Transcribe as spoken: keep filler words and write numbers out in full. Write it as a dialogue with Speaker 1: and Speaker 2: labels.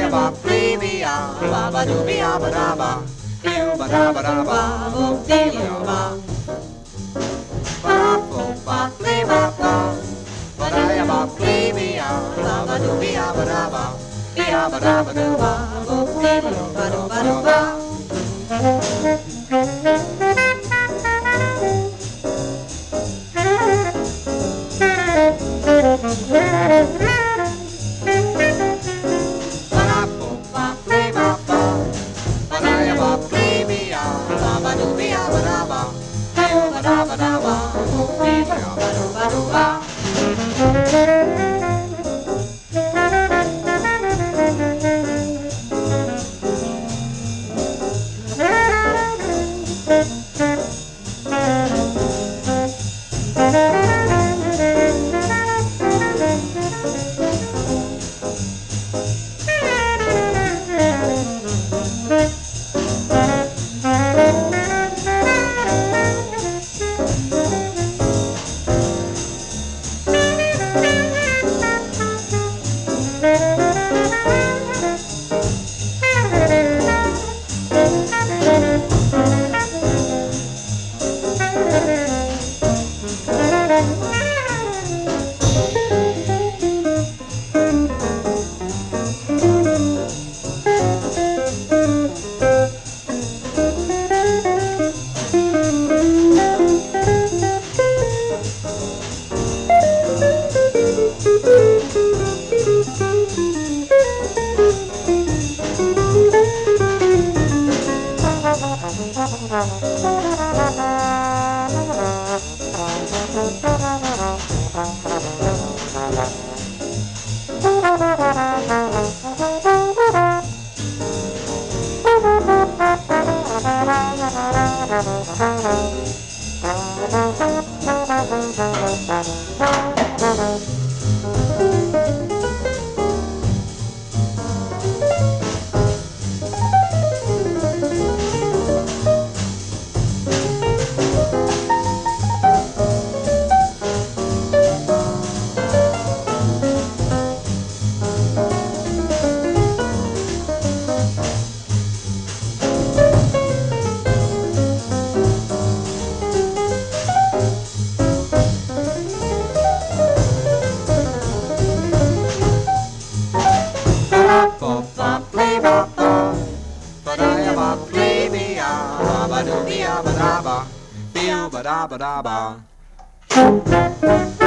Speaker 1: ba baby ya ba ba do be ya ba da ba you ba da ba da ba bo dee ya ba ba bo ba play ba ba ba da ya ba baby ya ba ba do be ya ba da ba ya ba da ba do ba bo dee ba do ba do ba ba da ba da ba